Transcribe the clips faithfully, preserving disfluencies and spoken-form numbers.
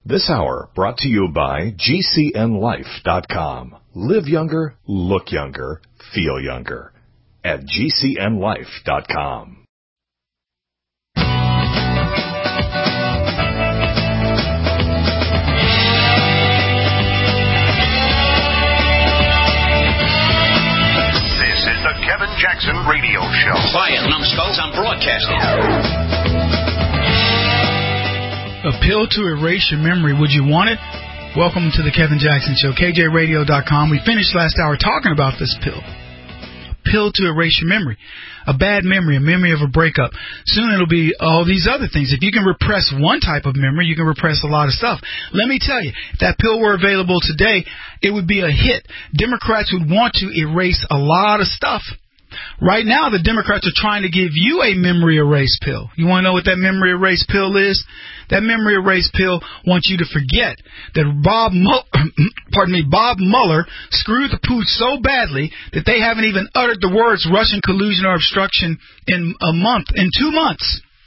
This hour brought to you by G C N life dot com. Live younger, look younger, feel younger. At G C N life dot com. This is the Kevin Jackson Radio Show. Quiet, numbskulls, I'm broadcasting. A pill to erase your memory. Would you want it? Welcome to the Kevin Jackson Show, K J radio dot com. We finished last hour talking about this pill. A pill to erase your memory. A bad memory, a memory of a breakup. Soon it'll be all these other things. If you can repress one type of memory, you can repress a lot of stuff. Let me tell you, if that pill were available today, it would be a hit. Democrats would want to erase a lot of stuff. Right now, the Democrats are trying to give you a memory erase pill. You want to know what that memory erase pill is? That memory erase pill wants you to forget that Bob, Mueller, pardon me, Bob Mueller screwed the pooch so badly that they haven't even uttered the words Russian collusion or obstruction in a month, in two months.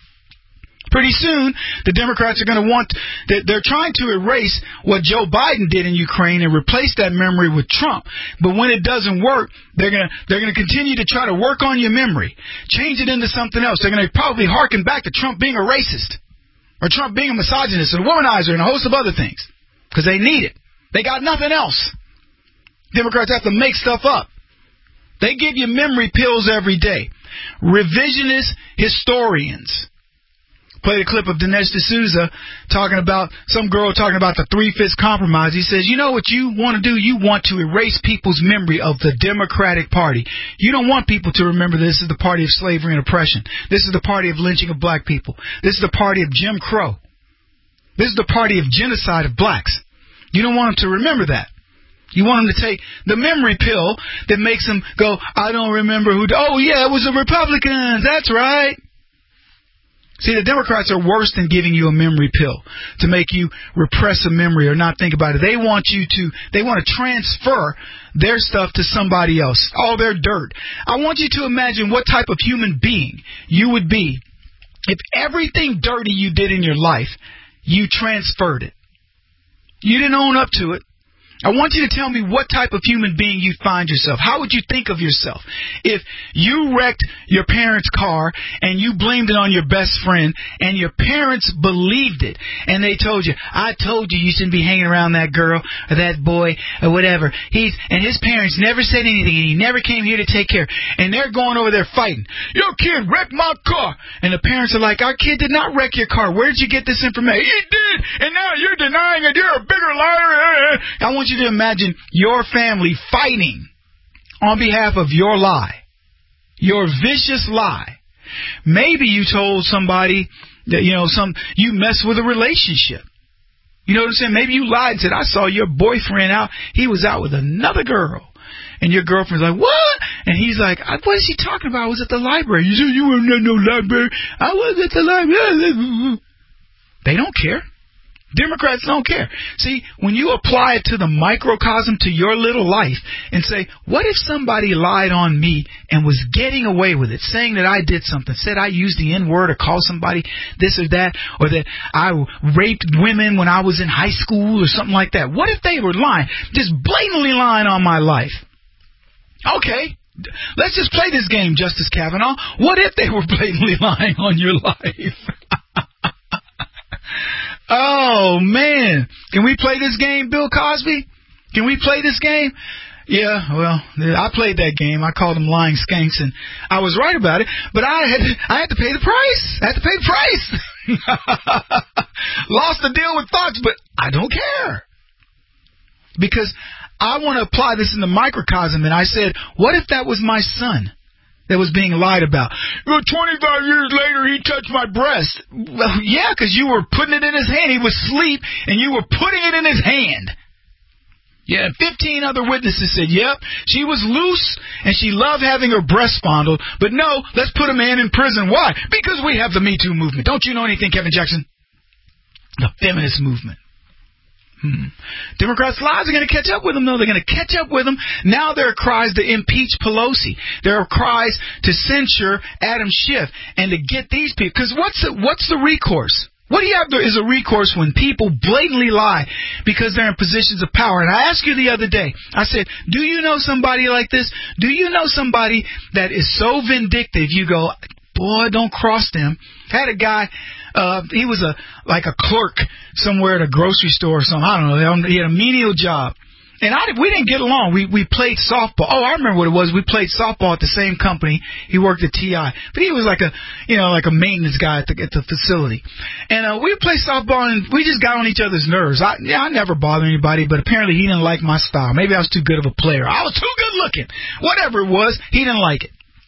Pretty soon, the Democrats are going to want, they're trying to erase what Joe Biden did in Ukraine and replace that memory with Trump. But when it doesn't work, they're going to, they're going to continue to try to work on your memory, change it into something else. They're going to probably harken back to Trump being a racist or Trump being a misogynist or a womanizer and a host of other things because they need it. They got nothing else. Democrats have to make stuff up. They give you memory pills every day. Revisionist historians. Played a clip of Dinesh D'Souza talking about some girl talking about the three-fifths compromise. He says, you know what you want to do? You want to erase people's memory of the Democratic Party. You don't want people to remember this is the party of slavery and oppression. This is the party of lynching of black people. This is the party of Jim Crow. This is the party of genocide of blacks. You don't want them to remember that. You want them to take the memory pill that makes them go, I don't remember who, oh yeah, it was the Republicans. That's right. See, the Democrats are worse than giving you a memory pill to make you repress a memory or not think about it. They want you to, they want to transfer their stuff to somebody else, all their dirt. I want you to imagine what type of human being you would be if everything dirty you did in your life, you transferred it. You didn't own up to it. I want you to tell me what type of human being you'd find yourself. How would you think of yourself if you wrecked your parents' car and you blamed it on your best friend and your parents believed it and they told you, I told you you shouldn't be hanging around that girl or that boy or whatever. He's and his parents never said anything and he never came here to take care. And they're going over there fighting. Your kid wrecked my car. And the parents are like, our kid did not wreck your car. Where did you get this information? He did. And now you're denying it. You're a bigger liar. I want you to imagine your family fighting on behalf of your lie, your vicious lie. Maybe you told somebody that, you know, some you mess with a relationship. You know what I'm saying? Maybe you lied and said, I saw your boyfriend out. He was out with another girl. And your girlfriend's like, what? And he's like, what is he talking about? I was at the library. You said you weren't at no library. I was at the library. They don't care. Democrats don't care. See, when you apply it to the microcosm, to your little life, and say, what if somebody lied on me and was getting away with it, saying that I did something, said I used the N-word or called somebody this or that, or that I raped women when I was in high school or something like that? What if they were lying, just blatantly lying on my life? Okay, let's just play this game, Justice Kavanaugh. What if they were blatantly lying on your life? Oh, man. Can we play this game, Bill Cosby? Can we play this game? Yeah, well, I played that game. I called them lying skanks, and I was right about it, but I had I had to pay the price. I had to pay the price. Lost the deal with Fox, but I don't care. Because I want to apply this in the microcosm, and I said, what if that was my son that was being lied about? Well, twenty-five years later, he touched my breast. Well, yeah, because you were putting it in his hand. He was asleep, and you were putting it in his hand. Yeah, fifteen other witnesses said, yep, she was loose, and she loved having her breast fondled. But no, let's put a man in prison. Why? Because we have the Me Too movement. Don't you know anything, Kevin Jackson? The feminist movement. Hmm. Democrats' lies are going to catch up with them, though. They're going to catch up with them. Now there are cries to impeach Pelosi. There are cries to censure Adam Schiff and to get these people. Because what's the, what's the recourse? What do you have to, is a recourse when people blatantly lie because they're in positions of power? And I asked you the other day, I said, do you know somebody like this? Do you know somebody that is so vindictive? You go, boy, don't cross them. I had a guy, uh, he was a like a clerk somewhere at a grocery store or something. I don't know. He had a menial job. And I, we didn't get along. We we played softball. Oh, I remember what it was. We played softball at the same company. He worked at T I, but he was like a, you know, like a maintenance guy at the, at the facility. And uh, we played softball, and we just got on each other's nerves. I, yeah, I never bothered anybody, but apparently he didn't like my style. Maybe I was too good of a player. I was too good looking. Whatever it was, he didn't like it.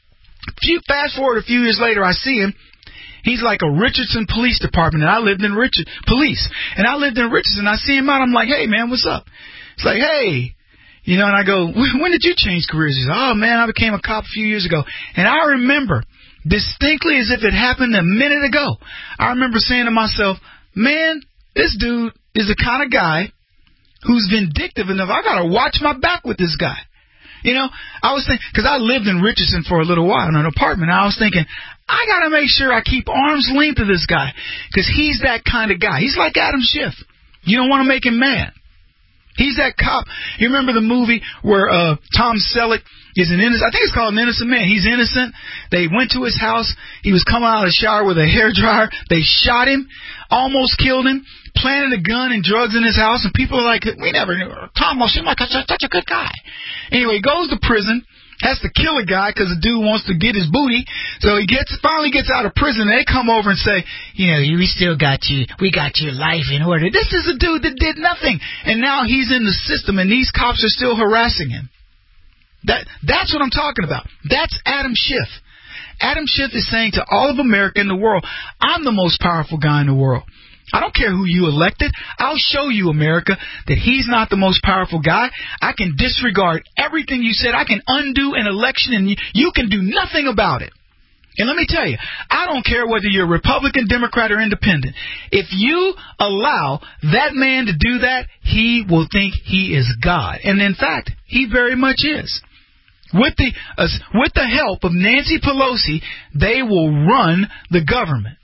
Few, fast forward a few years later, I see him. He's like a Richardson Police Department, and I lived in Richard Police, and I lived in Richardson. I see him out. I'm like, hey man, what's up? It's like, hey, you know, and I go, when did you change careers? He says, oh, man, I became a cop a few years ago. And I remember distinctly as if it happened a minute ago. I remember saying to myself, man, this dude is the kind of guy who's vindictive enough. I got to watch my back with this guy. You know, I was thinking, because I lived in Richardson for a little while in an apartment. I was thinking, I got to make sure I keep arm's length of this guy because he's that kind of guy. He's like Adam Schiff. You don't want to make him mad. He's that cop. You remember the movie where uh, Tom Selleck is an innocent, I think it's called An Innocent Man. He's innocent. They went to his house. He was coming out of the shower with a hairdryer. They shot him, almost killed him, planted a gun and drugs in his house, and people are like, we never knew. Tom seemed like such a good guy. Anyway, he goes to prison. Has to kill a guy because the dude wants to get his booty. So he gets finally gets out of prison. And they come over and say, you know, we still got you. We got your life in order. This is a dude that did nothing. And now he's in the system, and these cops are still harassing him. That That's what I'm talking about. That's Adam Schiff. Adam Schiff is saying to all of America and the world, I'm the most powerful guy in the world. I don't care who you elected. I'll show you, America, that he's not the most powerful guy. I can disregard everything you said. I can undo an election, and you, you can do nothing about it. And let me tell you, I don't care whether you're Republican, Democrat, or Independent. If you allow that man to do that, he will think he is God. And in fact, he very much is. With the, uh, with the help of Nancy Pelosi, they will run the government.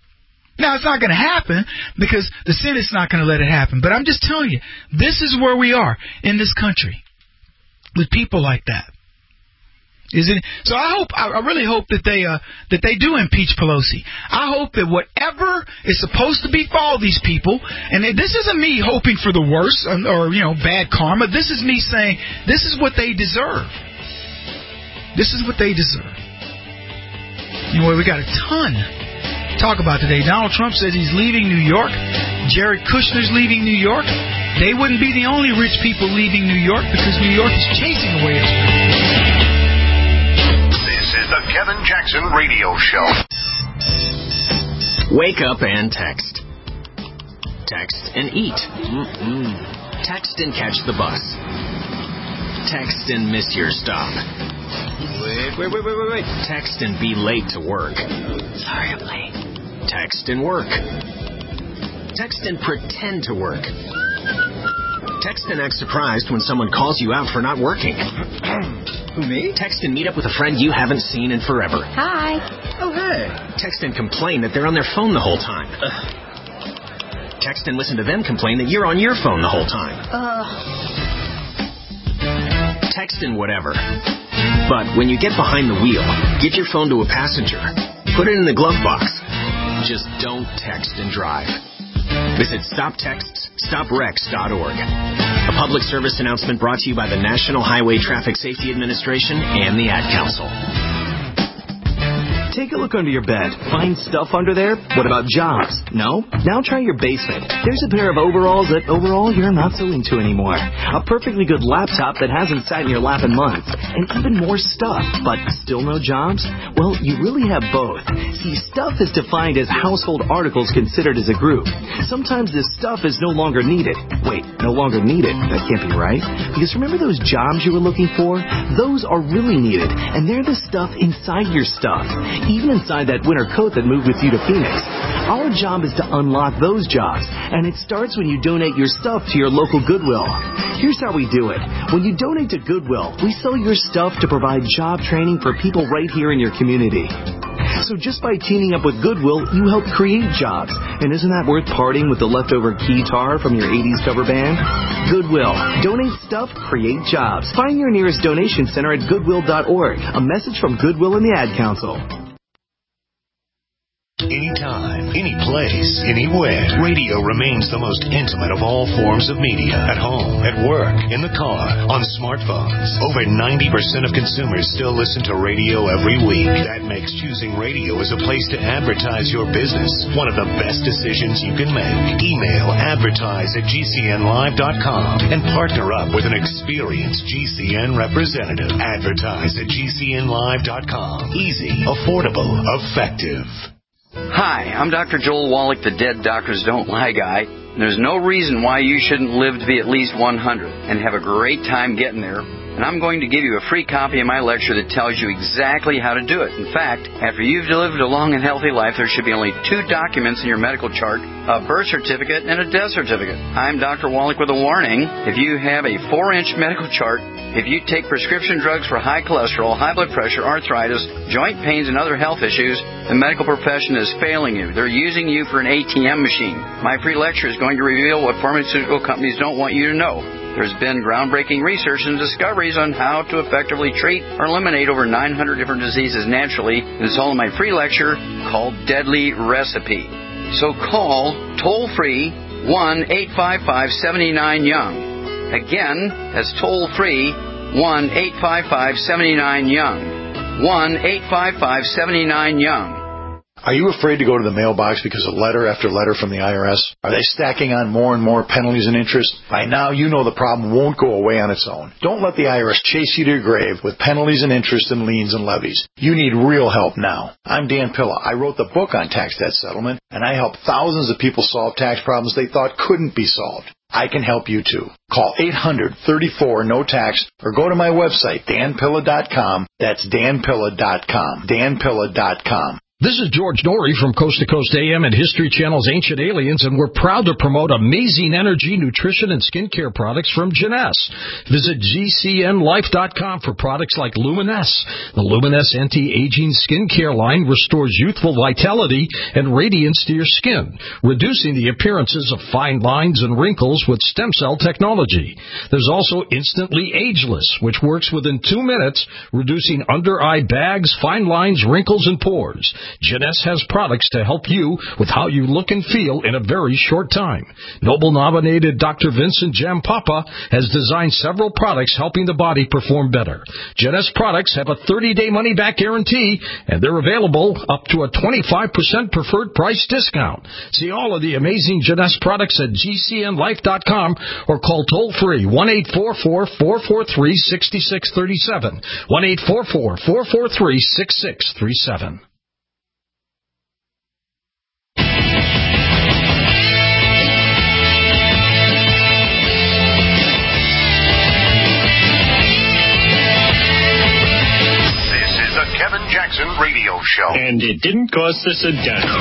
Now, it's not going to happen because the Senate's not going to let it happen. But I'm just telling you, this is where we are in this country with people like that. Is it? So I hope, I really hope that they uh, that they do impeach Pelosi. I hope that whatever is supposed to befall these people, and this isn't me hoping for the worst or, you know, bad karma. This is me saying this is what they deserve. This is what they deserve. Anyway, we got a ton talk about today. Donald Trump says he's leaving New York. Jared Kushner's leaving New York. They wouldn't be the only rich people leaving New York because New York is chasing away its rich. This is the Kevin Jackson Radio Show. Wake up and text. Text and eat. Mm-mm. Text and catch the bus. Text and miss your stop. Wait, wait, wait, wait, wait, wait. Text and be late to work. Sorry, I'm late. Text and work. Text and pretend to work. Text and act surprised when someone calls you out for not working. Who, me? Text and meet up with a friend you haven't seen in forever. Hi. Oh, hey. Text and complain that they're on their phone the whole time. Ugh. Text and listen to them complain that you're on your phone the whole time. Ugh. Text and whatever. But when you get behind the wheel, get your phone to a passenger. Put it in the glove box. Just don't text and drive. Visit stop texts stop wrecks dot org. A public service announcement brought to you by the National Highway Traffic Safety Administration and the Ad Council. Take a look under your bed. Find stuff under there? What about jobs? No? Now try your basement. There's a pair of overalls that overall you're not so into anymore. A perfectly good laptop that hasn't sat in your lap in months. And even more stuff. But still no jobs? Well, you really have both. See, stuff is defined as household articles considered as a group. Sometimes this stuff is no longer needed. Wait, no longer needed? That can't be right. Because remember those jobs you were looking for? Those are really needed. And they're the stuff inside your stuff. Even inside that winter coat that moved with you to Phoenix. Our job is to unlock those jobs, and it starts when you donate your stuff to your local Goodwill. Here's how we do it. When you donate to Goodwill, we sell your stuff to provide job training for people right here in your community. So just by teaming up with Goodwill, you help create jobs. And isn't that worth parting with the leftover guitar from your eighties cover band? Goodwill. Donate stuff, create jobs. Find your nearest donation center at goodwill dot org. A message from Goodwill and the Ad Council. Anytime, any place, anywhere. Radio remains the most intimate of all forms of media. At home, at work, in the car, on smartphones. Over ninety percent of consumers still listen to radio every week. That makes choosing radio as a place to advertise your business one of the best decisions you can make. Email advertise at G C N live dot com and partner up with an experienced G C N representative. Advertise at G C N live dot com. Easy, affordable, effective. Hi, I'm Doctor Joel Wallach, the Dead Doctors Don't Lie guy. There's no reason why you shouldn't live to be at least one hundred and have a great time getting there. And I'm going to give you a free copy of my lecture that tells you exactly how to do it. In fact, after you've lived a long and healthy life, there should be only two documents in your medical chart, a birth certificate and a death certificate. I'm Doctor Wallach with a warning. If you have a four-inch medical chart, if you take prescription drugs for high cholesterol, high blood pressure, arthritis, joint pains, and other health issues, the medical profession is failing you. They're using you for an A T M machine. My free lecture is going to reveal what pharmaceutical companies don't want you to know. There's been groundbreaking research and discoveries on how to effectively treat or eliminate over nine hundred different diseases naturally. And it's all in my free lecture called Deadly Recipe. So call toll-free one eight five five, seven nine, young. Again, that's toll-free one eight five five, seven nine, young. one eight five five, seven nine, young. Are you afraid to go to the mailbox because of letter after letter from the I R S? Are they stacking on more and more penalties and interest? By now, you know the problem won't go away on its own. Don't let the I R S chase you to your grave with penalties and interest and liens and levies. You need real help now. I'm Dan Pilla. I wrote the book on tax debt settlement, and I help thousands of people solve tax problems they thought couldn't be solved. I can help you too. Call eight hundred, thirty-four, no tax or go to my website, dan pilla dot com. That's dan pilla dot com. dan pilla dot com. This is George Norrie from Coast to Coast A M and History Channel's Ancient Aliens, and we're proud to promote amazing energy, nutrition, and skincare products from Jeunesse. Visit G C N life dot com for products like Luminesse. The Luminesse anti-aging skincare line restores youthful vitality and radiance to your skin, reducing the appearances of fine lines and wrinkles with stem cell technology. There's also Instantly Ageless, which works within two minutes, reducing under-eye bags, fine lines, wrinkles, and pores. Jeunesse has products to help you with how you look and feel in a very short time. Nobel-nominated Doctor Vincent Jampapa has designed several products helping the body perform better. Jeunesse products have a thirty-day money-back guarantee, and they're available up to a twenty-five percent preferred price discount. See all of the amazing Jeunesse products at G C N life dot com or call toll-free one eight four four, four four three, six six three seven, one eight four four, four four three, six six three seven. Kevin Jackson Radio Show. And it didn't cost us a dime.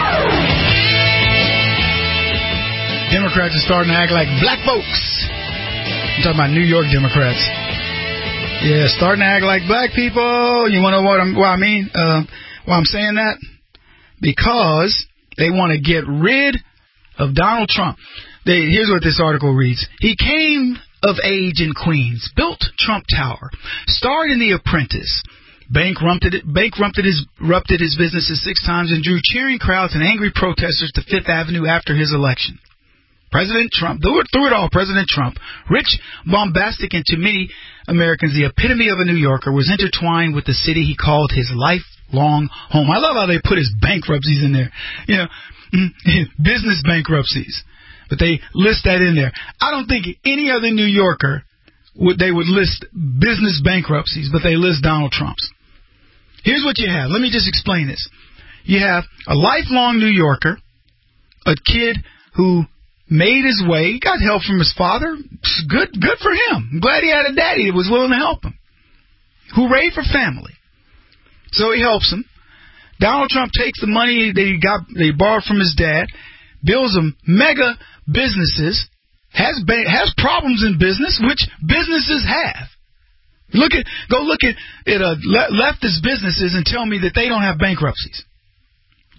Democrats are starting to act like black folks. I'm talking about New York Democrats. Yeah, starting to act like black people. You want to know what, I'm, what I mean? Uh, why I'm saying that? Because they want to get rid of Donald Trump. They, here's what this article reads. He came of age in Queens, built Trump Tower, starred in The Apprentice, Bankrupted, bankrupted his, rupted his businesses six times and drew cheering crowds and angry protesters to Fifth Avenue after his election. President Trump, through it, through it all, President Trump, rich, bombastic, and to many Americans the epitome of a New Yorker, was intertwined with the city he called his lifelong home. I love how they put his bankruptcies in there. You know, business bankruptcies. But they list that in there. I don't think any other New Yorker would they would list business bankruptcies, but they list Donald Trump's. Here's what you have. Let me just explain this. You have a lifelong New Yorker, a kid who made his way, he got help from his father. Good, good for him. I'm glad he had a daddy that was willing to help him. Hooray for family. So he helps him. Donald Trump takes the money that he got, that he borrowed from his dad, builds them mega businesses, has ba- has problems in business, which businesses have. Look at, go look at, at uh, le- leftist businesses and tell me that they don't have bankruptcies.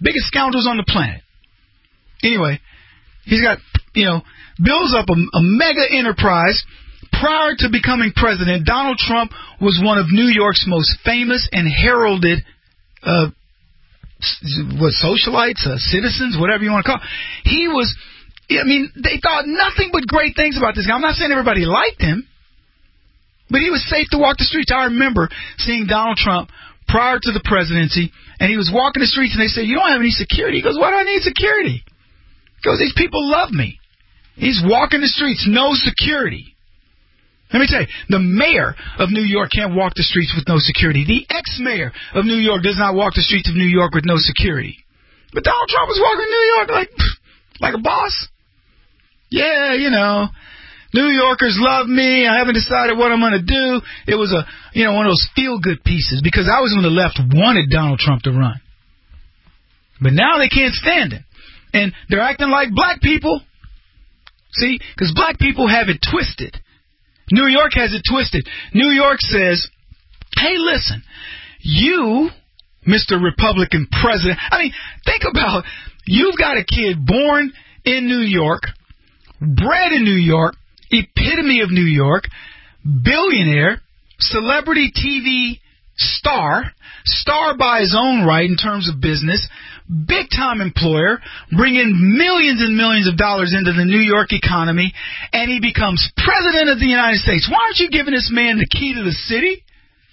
Biggest scoundrels on the planet. Anyway, he's got, you know, builds up a, a mega enterprise. Prior to becoming president, Donald Trump was one of New York's most famous and heralded uh, what socialites, uh, citizens, whatever you want to call it. He was, I mean, they thought nothing but great things about this guy. I'm not saying everybody liked him, but he was safe to walk the streets. I remember seeing Donald Trump prior to the presidency, and he was walking the streets, and they said, "You don't have any security." He goes, "Why do I need security?" He goes, "These people love me." He's walking the streets, no security. Let me tell you, the mayor of New York can't walk the streets with no security. The ex-mayor of New York does not walk the streets of New York with no security. But Donald Trump was walking New York like, like a boss. Yeah, you know, New Yorkers love me. I haven't decided what I'm going to do. It was a, you know, one of those feel-good pieces because I was when the left wanted Donald Trump to run. But now they can't stand him. And they're acting like black people. See, because black people have it twisted. New York has it twisted. New York says, hey, listen, you, Mister Republican President, I mean, think about, you've got a kid born in New York, bred in New York, epitome of New York, billionaire, celebrity T V star, star by his own right in terms of business, big-time employer, bringing millions and millions of dollars into the New York economy, and he becomes president of the United States. Why aren't you giving this man the key to the city?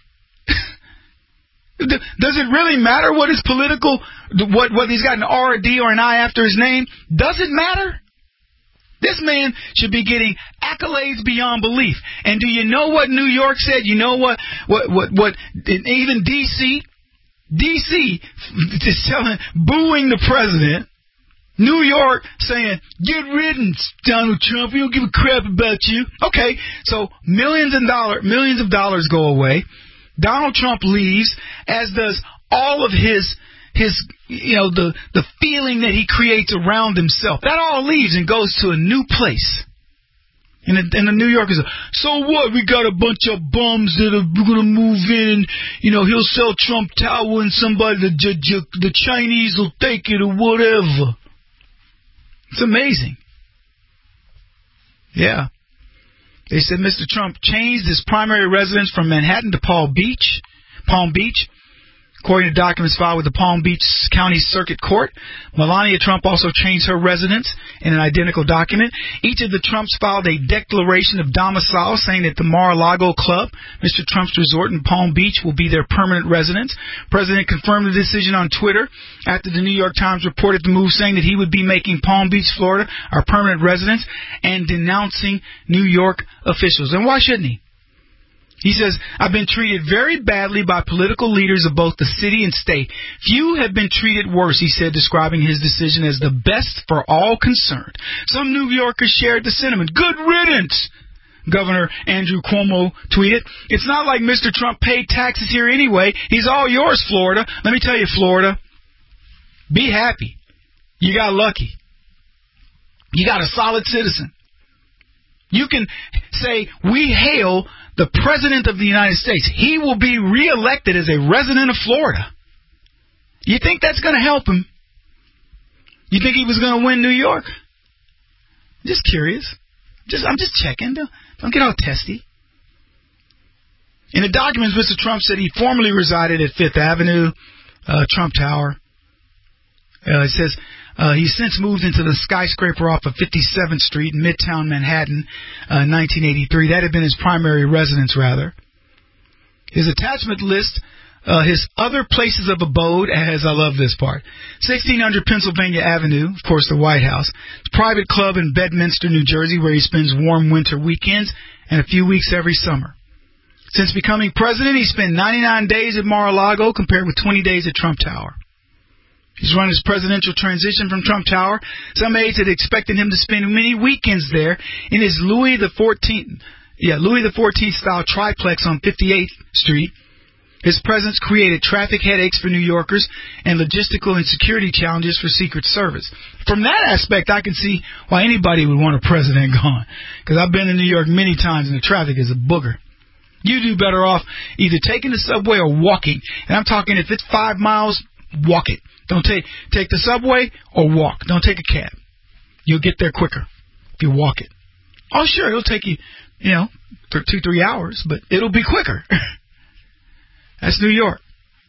Does it really matter what his political, what whether he's got an R, a D, or an I after his name? Does it matter? This man should be getting accolades beyond belief. And do you know what New York said? You know what, what, what, what even D C, D C is telling, booing the president. New York saying, get riddance, Donald Trump. We don't give a crap about you. Okay, so millions and dollar, millions of dollars go away. Donald Trump leaves, as does all of his, his, you know, the, the feeling that he creates around himself. That all leaves and goes to a new place. And the, and the New Yorkers are, so what? We got a bunch of bums that are going to move in, and, you know, he'll sell Trump Tower and somebody, the, the, the Chinese will take it or whatever. It's amazing. Yeah. They said Mister Trump changed his primary residence from Manhattan to Palm Beach, Palm Beach. According to documents filed with the Palm Beach County Circuit Court, Melania Trump also changed her residence in an identical document. Each of the Trumps filed a declaration of domicile saying that the Mar-a-Lago Club, Mister Trump's resort in Palm Beach, will be their permanent residence. The president confirmed the decision on Twitter after the New York Times reported the move, saying that he would be making Palm Beach, Florida, our permanent residence and denouncing New York officials. And why shouldn't he? He says, I've been treated very badly by political leaders of both the city and state. Few have been treated worse, he said, describing his decision as the best for all concerned. Some New Yorkers shared the sentiment. Good riddance, Governor Andrew Cuomo tweeted. It's not like Mister Trump paid taxes here anyway. He's all yours, Florida. Let me tell you, Florida, be happy. You got lucky. You got a solid citizen. You can say, we hail the President of the United States. He will be reelected as a resident of Florida. You think that's going to help him? You think he was going to win New York? Just curious. Just I'm just checking. Don't, don't get all testy. In the documents, Mister Trump said he formerly resided at Fifth Avenue, uh, Trump Tower. Uh, it says uh, he's since moved into the skyscraper off of fifty-seventh Street in Midtown Manhattan uh, in nineteen eighty-three. That had been his primary residence, rather. His attachment list, uh, his other places of abode, as I love this part, sixteen hundred Pennsylvania Avenue, of course, the White House, his private club in Bedminster, New Jersey, where he spends warm winter weekends and a few weeks every summer. Since becoming president, he spent ninety-nine days at Mar-a-Lago compared with twenty days at Trump Tower. He's run his presidential transition from Trump Tower. Some aides had expected him to spend many weekends there in his Louis the Fourteenth, yeah, Louis the Fourteenth style triplex on fifty-eighth Street. His presence created traffic headaches for New Yorkers and logistical and security challenges for Secret Service. From that aspect, I can see why anybody would want a president gone. Because I've been in New York many times and the traffic is a booger. You do better off either taking the subway or walking. And I'm talking if it's five miles walk it. Don't take take the subway or walk. Don't take a cab. You'll get there quicker if you walk it. Oh, sure, it'll take you, you know, th- two, three hours, but it'll be quicker. That's New York.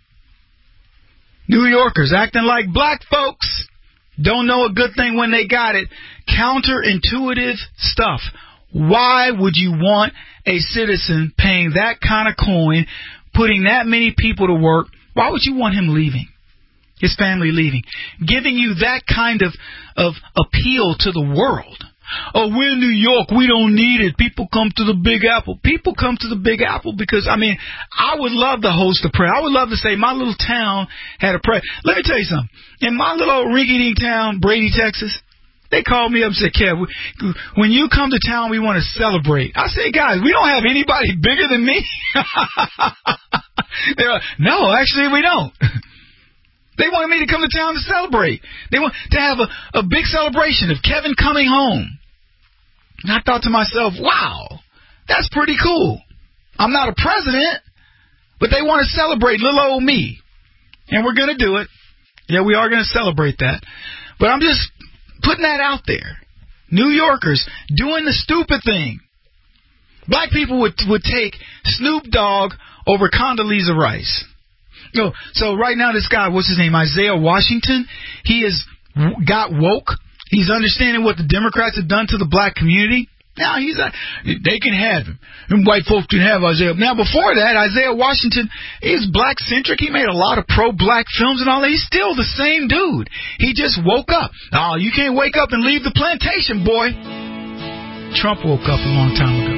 New Yorkers acting like black folks. Don't know a good thing when they got it. Counterintuitive stuff. Why would you want a citizen paying that kind of coin, putting that many people to work? Why would you want him leaving? His family leaving? Giving you that kind of, of appeal to the world. Oh, we're in New York. We don't need it. People come to the Big Apple. People come to the Big Apple because, I mean, I would love to host a prayer. I would love to say my little town had a prayer. Let me tell you something. In my little old rinky-dink town, Brady, Texas, they called me up and said, Kev, when you come to town, we want to celebrate. I say, guys, we don't have anybody bigger than me. They're like, no, actually, we don't. They wanted me to come to town to celebrate. They want to have a, a big celebration of Kevin coming home. And I thought to myself, wow, that's pretty cool. I'm not a president, but they want to celebrate little old me. And we're going to do it. Yeah, we are going to celebrate that. But I'm just putting that out there. New Yorkers doing the stupid thing. Black people would would take Snoop Dogg over Condoleezza Rice. No, so right now this guy, what's his name, Isaiah Washington, he has got woke. He's understanding what the Democrats have done to the black community. Now he's like, they can have him. And white folks can have Isaiah. Now before that, Isaiah Washington is black-centric. He made a lot of pro-black films and all that. He's still the same dude. He just woke up. Oh, you can't wake up and leave the plantation, boy. Trump woke up a long time ago.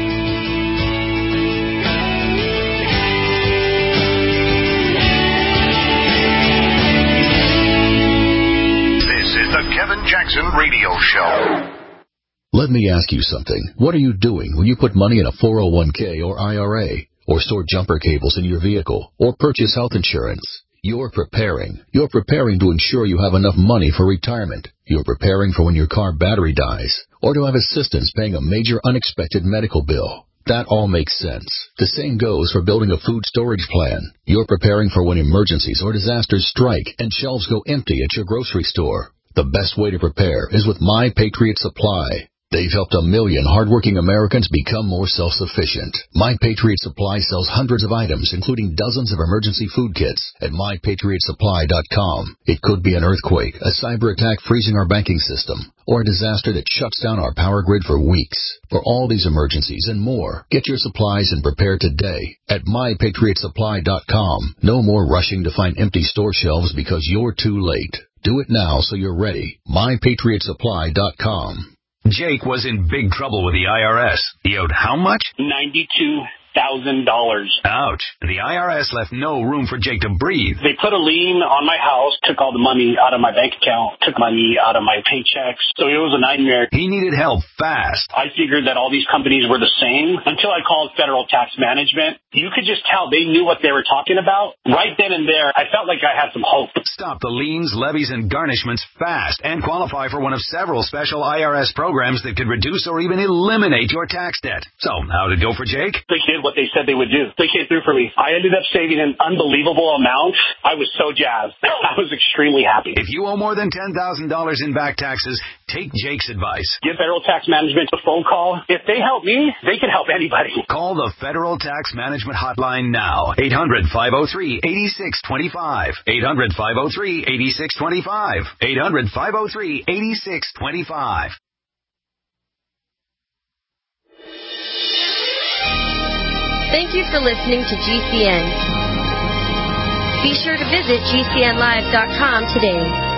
The Kevin Jackson Radio Show. Let me ask you something. What are you doing when you put money in a four oh one k or I R A, or store jumper cables in your vehicle, or purchase health insurance? You're preparing. You're preparing to ensure you have enough money for retirement. You're preparing for when your car battery dies, or to have assistance paying a major unexpected medical bill. That all makes sense. The same goes for building a food storage plan. You're preparing for when emergencies or disasters strike and shelves go empty at your grocery store. The best way to prepare is with My Patriot Supply. They've helped a million hardworking Americans become more self-sufficient. My Patriot Supply sells hundreds of items, including dozens of emergency food kits at my patriot supply dot com. It could be an earthquake, a cyber attack freezing our banking system, or a disaster that shuts down our power grid for weeks. For all these emergencies and more, get your supplies and prepare today at my patriot supply dot com. No more rushing to find empty store shelves because you're too late. Do it now so you're ready. my patriot supply dot com. Jake was in big trouble with the I R S. He owed how much? ninety-two thousand dollars. Ouch. The I R S left no room for Jake to breathe. They put a lien on my house, took all the money out of my bank account, took money out of my paychecks. So it was a nightmare. He needed help fast. I figured that all these companies were the same until I called Federal Tax Management. You could just tell they knew what they were talking about. Right then and there, I felt like I had some hope. Stop the liens, levies, and garnishments fast and qualify for one of several special I R S programs that could reduce or even eliminate your tax debt. So, how'd it go for Jake? They did what they said they would do. They came through for me. I ended up saving an unbelievable amount. I was so jazzed. I was extremely happy. If you owe more than ten thousand dollars in back taxes, take Jake's advice. Give Federal Tax Management a phone call. If they help me, they can help anybody. Call the Federal Tax Management Hotline now. eight hundred, five oh three, eight six two five. eight hundred, five oh three, eight six two five. eight hundred, five oh three, eight six two five. Thank you for listening to G C N. Be sure to visit G C N live dot com today.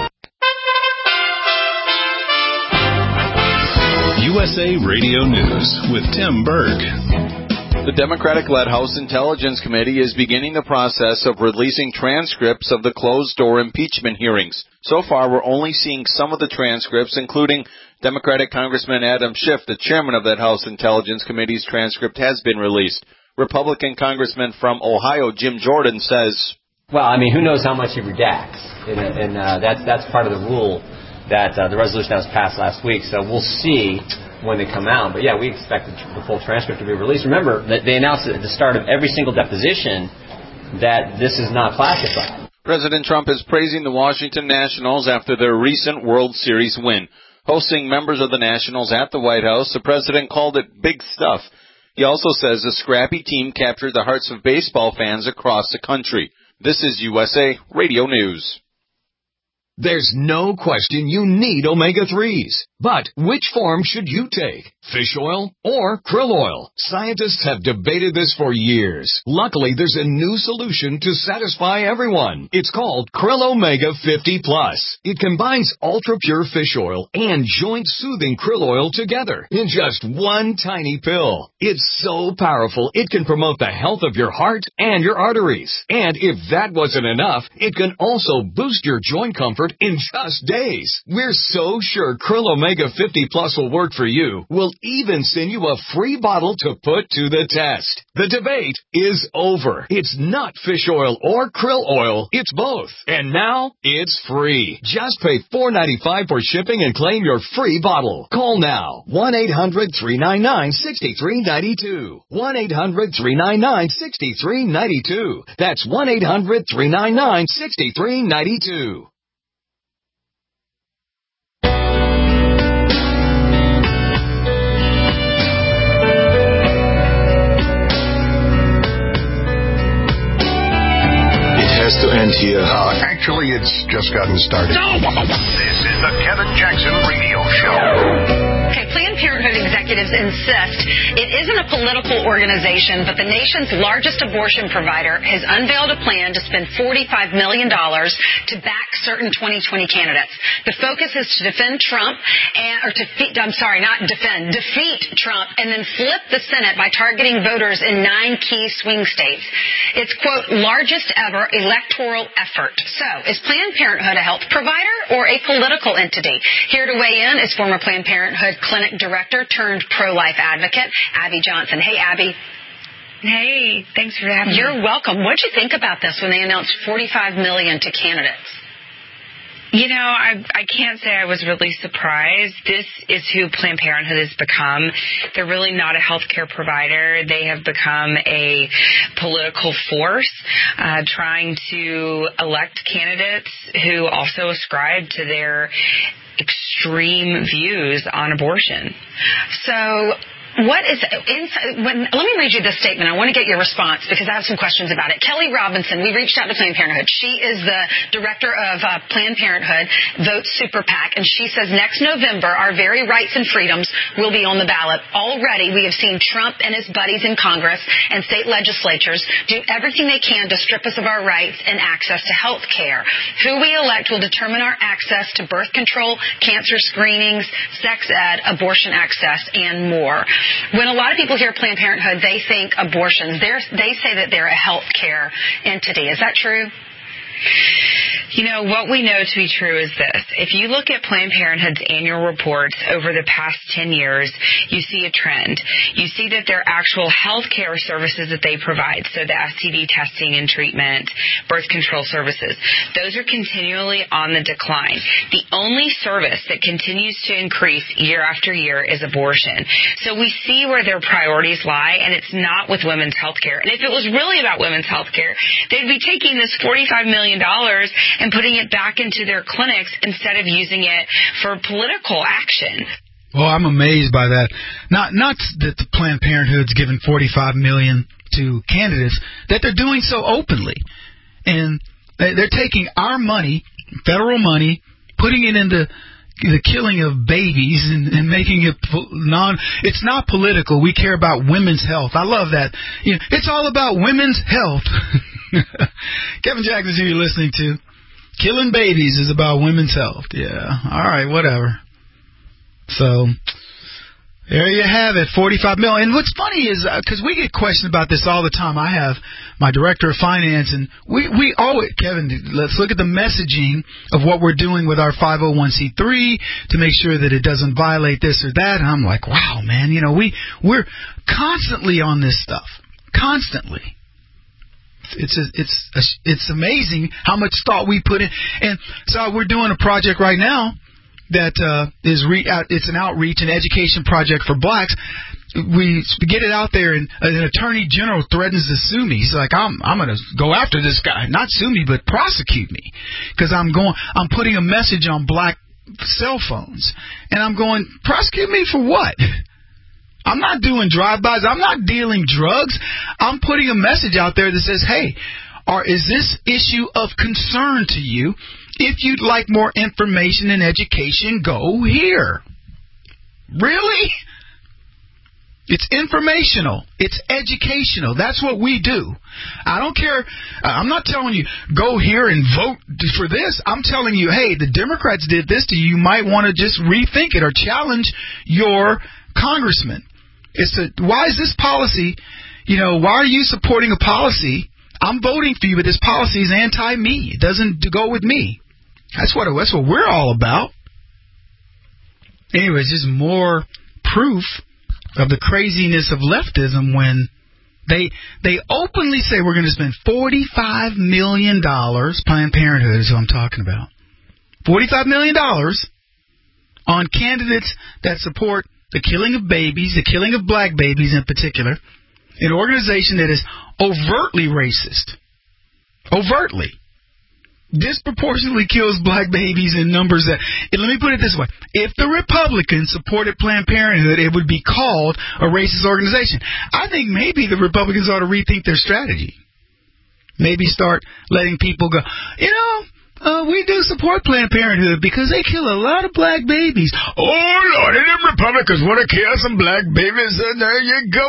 U S A Radio News with Tim Berg. The Democratic-led House Intelligence Committee is beginning the process of releasing transcripts of the closed-door impeachment hearings. So far, we're only seeing some of the transcripts, including Democratic Congressman Adam Schiff, the chairman of that House Intelligence Committee's transcript, has been released. Republican Congressman from Ohio, Jim Jordan, says, well, I mean, who knows how much he redacts? And, and uh, that's, that's part of the rule that uh, the resolution that was passed last week. So we'll see when they come out. But, yeah, we expect the, the full transcript to be released. Remember that they announced at the start of every single deposition that this is not classified. President Trump is praising the Washington Nationals after their recent World Series win. Hosting members of the Nationals at the White House, the president called it big stuff. He also says the scrappy team captured the hearts of baseball fans across the country. This is U S A Radio News. There's no question you need omega threes. But which form should you take? Fish oil or krill oil? Scientists have debated this for years. Luckily, there's a new solution to satisfy everyone. It's called Krill Omega fifty plus. It combines ultra-pure fish oil and joint-soothing krill oil together in just one tiny pill. It's so powerful, it can promote the health of your heart and your arteries. And if that wasn't enough, it can also boost your joint comfort in just days. We're so sure Krill Omega fifty plus will work for you. We'll even send you a free bottle to put to the test. The debate is over. It's not fish oil or krill oil. It's both. And now it's free. Just pay four dollars and ninety-five cents for shipping and claim your free bottle. Call now. one eight hundred three nine nine six three nine two. one eight hundred three nine nine six three nine two. That's one eight hundred three nine nine six three nine two. Has to end here. Uh, actually, it's just gotten started. This is the Kevin Jackson Radio Show. Okay, Planned Parenthood executives insist it isn't a political organization, but the nation's largest abortion provider has unveiled a plan to spend forty-five million dollars to back certain twenty twenty candidates. The focus is to defend Trump, and, or to defeat, I'm sorry, not defend, defeat Trump, and then flip the Senate by targeting voters in nine key swing states. It's, quote, largest ever electoral effort. So, is Planned Parenthood a health provider or a political entity? Here to weigh in is former Planned Parenthood clinic director turned pro-life advocate, Abby Johnson. Hey, Abby. Hey, thanks for having me. You're welcome. What did you think about this when they announced forty-five million dollars to candidates? You know, I I can't say I was really surprised. This is who Planned Parenthood has become. They're really not a healthcare provider. They have become a political force, uh, trying to elect candidates who also ascribe to their extreme views on abortion. So, what is inside, when, let me read you this statement. I want to get your response because I have some questions about it. Kelly Robinson, we reached out to Planned Parenthood. She is the director of uh, Planned Parenthood, Vote Super PAC, and she says next November our very rights and freedoms will be on the ballot. Already we have seen Trump and his buddies in Congress and state legislatures do everything they can to strip us of our rights and access to health care. Who we elect will determine our access to birth control, cancer screenings, sex ed, abortion access, and more. When a lot of people hear Planned Parenthood, they think abortions. They're, they say that they're a health care entity. Is that true? You know, what we know to be true is this. If you look at Planned Parenthood's annual reports over the past ten years, you see a trend. You see that their actual health care services that they provide, so the S T D testing and treatment, birth control services, those are continually on the decline. The only service that continues to increase year after year is abortion. So we see where their priorities lie, and it's not with women's health care. And if it was really about women's health care, they'd be taking this forty-five million dollars and putting it back into their clinics instead of using it for political action. Well, I'm amazed by that. Not not that the Planned Parenthood's given forty-five million dollars to candidates, that they're doing so openly. And they're taking our money, federal money, putting it into the killing of babies and, and making it non, it's not political. We care about women's health. I love that. You know, it's all about women's health. Kevin Jackson's who you're listening to. Killing babies is about women's health. Yeah. All right, whatever. So, there you have it, forty-five million. And what's funny is, because uh, we get questioned about this all the time. I have my director of finance, and we, we always, Kevin, let's look at the messaging of what we're doing with our five oh one c three to make sure that it doesn't violate this or that. And I'm like, wow, man, you know, we, we're constantly on this stuff. Constantly. It's a, it's a, it's amazing how much thought we put in. And so we're doing a project right now that uh, is re- out, it's an outreach and education project for blacks. we get it out there, and an attorney general threatens to sue me. He's like, I'm I'm going to go after this guy, not sue me, but prosecute me, because I'm going I'm putting a message on black cell phones, and I'm going, prosecute me for what? I'm not doing drive-bys. I'm not dealing drugs. I'm putting a message out there that says, hey, or is this issue of concern to you? If you'd like more information and education, go here. Really? It's informational. It's educational. That's what we do. I don't care. I'm not telling you, go here and vote for this. I'm telling you, hey, the Democrats did this to you. You might want to just rethink it or challenge your congressman. It's a, why is this policy, you know, why are you supporting a policy? I'm voting for you, but this policy is anti-me. It doesn't go with me. That's what, that's what we're all about. Anyways, just more proof of the craziness of leftism when they they openly say we're going to spend forty-five million dollars, Planned Parenthood is who I'm talking about, forty-five million dollars on candidates that support the killing of babies, the killing of black babies in particular, an organization that is overtly racist, overtly, disproportionately kills black babies in numbers that, let me put it this way, if the Republicans supported Planned Parenthood, it would be called a racist organization. I think maybe the Republicans ought to rethink their strategy. Maybe start letting people go, you know, uh, we do support Planned Parenthood because they kill a lot of black babies. Oh, Lord, and them Republicans want to kill some black babies, and there you go.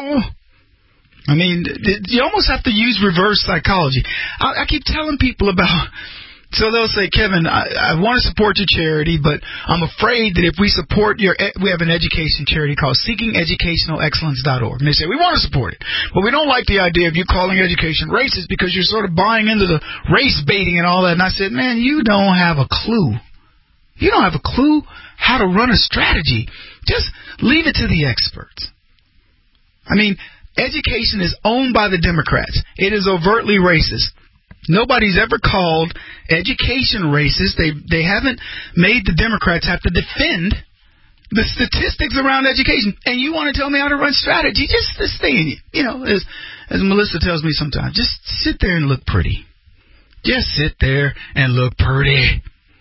I mean, you almost have to use reverse psychology. I, I keep telling people about, so they'll say, Kevin, I, I want to support your charity, but I'm afraid that if we support your, we have an education charity called Seeking Educational Excellence dot org. And they say, we want to support it, but we don't like the idea of you calling education racist because you're sort of buying into the race baiting and all that. And I said, man, you don't have a clue. You don't have a clue how to run a strategy. Just leave it to the experts. I mean, education is owned by the Democrats. It is overtly racist. Nobody's ever called education racist. They they haven't made the Democrats have to defend the statistics around education. And you want to tell me how to run strategy? Just, just stay in it. You know, as, as Melissa tells me sometimes, just sit there and look pretty. Just sit there and look pretty.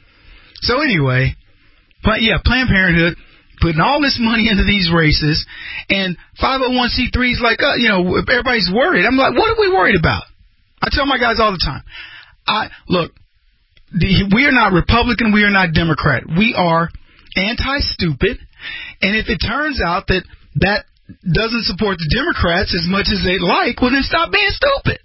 So anyway, but yeah, Planned Parenthood putting all this money into these races, and five oh one c threes like, uh, you know, everybody's worried. I'm like, what are we worried about? I tell my guys all the time, I look, the, we are not Republican, we are not Democrat. We are anti-stupid, and if it turns out that that doesn't support the Democrats as much as they'd like, well, then stop being stupid.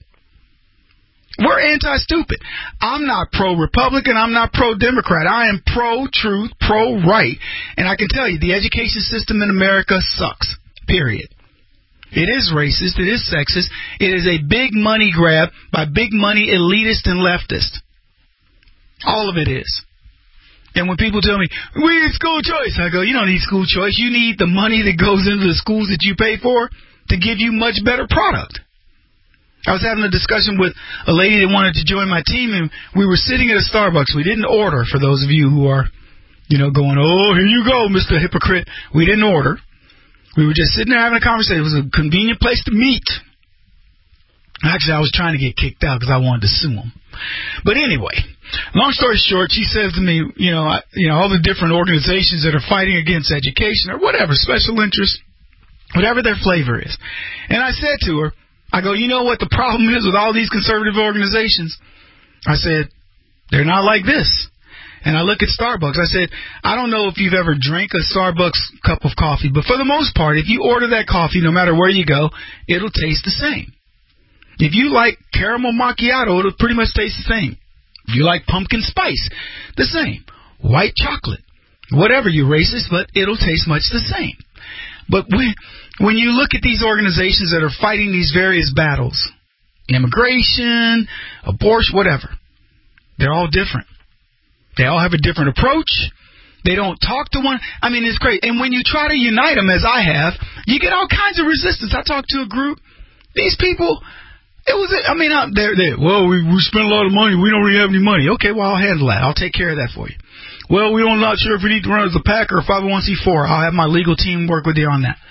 We're anti-stupid. I'm not pro-Republican. I'm not pro-Democrat. I am pro-truth, pro-right. And I can tell you, the education system in America sucks, period. It is racist. It is sexist. It is a big money grab by big money elitists and leftists. All of it is. And when people tell me, we need school choice, I go, you don't need school choice. You need the money that goes into the schools that you pay for to give you much better product. I was having a discussion with a lady that wanted to join my team, and we were sitting at a Starbucks. We didn't order, for those of you who are, you know, going, oh, here you go, Mister Hypocrite. We didn't order. We were just sitting there having a conversation. It was a convenient place to meet. Actually, I was trying to get kicked out because I wanted to sue them. But anyway, long story short, she says to me, you know, I, you know, all the different organizations that are fighting against education or whatever, special interests, whatever their flavor is. And I said to her, I go, you know what the problem is with all these conservative organizations? I said, they're not like this. And I look at Starbucks. I said, I don't know if you've ever drank a Starbucks cup of coffee, but for the most part, if you order that coffee, no matter where you go, it'll taste the same. If you like caramel macchiato, it'll pretty much taste the same. If you like pumpkin spice, the same. White chocolate, whatever, you're racist, but it'll taste much the same. But when, when you look at these organizations that are fighting these various battles, immigration, abortion, whatever, they're all different. They all have a different approach. They don't talk to one. I mean, it's great. And when you try to unite them, as I have, you get all kinds of resistance. I talked to a group. These people, it was, I mean, they're, they're well, we, we spent a lot of money. We don't really have any money. Okay, well, I'll handle that. I'll take care of that for you. Well, we're not sure if we need to run as a PAC or a five oh one c four. I'll have my legal team work with you on that.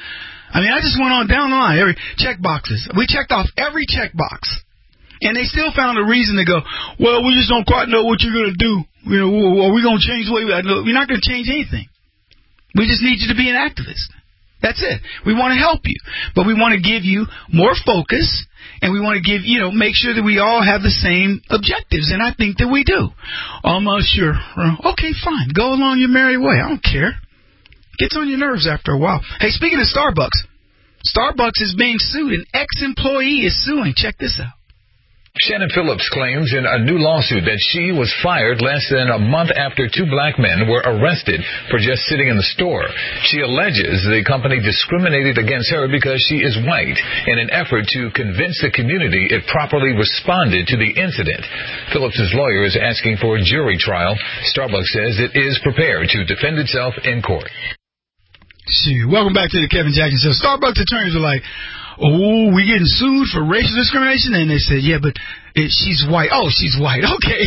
I mean, I just went on down the line, every check boxes. We checked off every check box. And they still found a reason to go, well, we just don't quite know what you're going to do. You know, are we going to change the way we, we're not going to change anything. We just need you to be an activist. That's it. We want to help you, but we want to give you more focus, and we want to give, you know, make sure that we all have the same objectives, and I think that we do. Almost sure. Okay, fine. Go along your merry way. I don't care. Gets on your nerves after a while. Hey, speaking of Starbucks, Starbucks is being sued. An ex-employee is suing. Check this out. Shannon Phillips claims in a new lawsuit that she was fired less than a month after two black men were arrested for just sitting in the store. She alleges the company discriminated against her because she is white in an effort to convince the community it properly responded to the incident. Phillips' lawyer is asking for a jury trial. Starbucks says it is prepared to defend itself in court. Shoot. Welcome back to the Kevin Jackson Show. Starbucks attorneys are like, oh, we getting sued for racial discrimination? And they said, yeah, but it, she's white. Oh, she's white. Okay.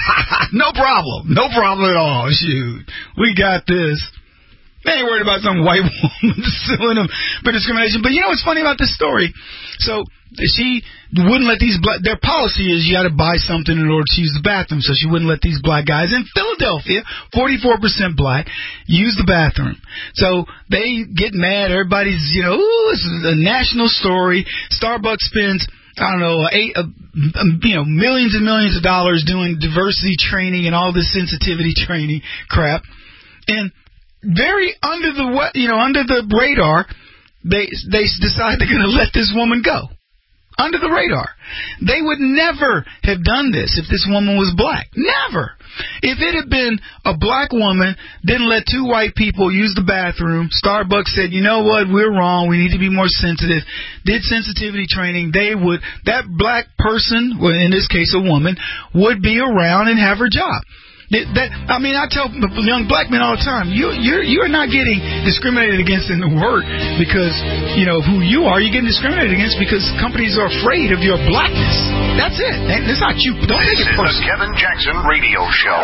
No problem. No problem at all. Shoot. We got this. They ain't worried about some white woman suing them for discrimination. But you know what's funny about this story? So she wouldn't let these black, their policy is you got to buy something in order to use the bathroom. So she wouldn't let these black guys in Philadelphia, forty-four percent black, use the bathroom. So they get mad. Everybody's, you know, ooh, this is a national story. Starbucks spends, I don't know, eight, uh, you know, millions and millions of dollars doing diversity training and all this sensitivity training crap. And very under the, you know, under the radar, they they decide they're going to let this woman go. Under the radar. They would never have done this if this woman was black. Never. If it had been a black woman, didn't let two white people use the bathroom, Starbucks said, you know what, we're wrong, we need to be more sensitive, did sensitivity training, they would, that black person, well, in this case a woman, would be around and have her job. That, that, I mean, I tell young black men all the time, you, you're, you're not getting discriminated against in the work because, you know, who you are. You're getting discriminated against because companies are afraid of your blackness. That's it. It's not you. Don't this take it is personal. the Kevin Jackson Radio Show.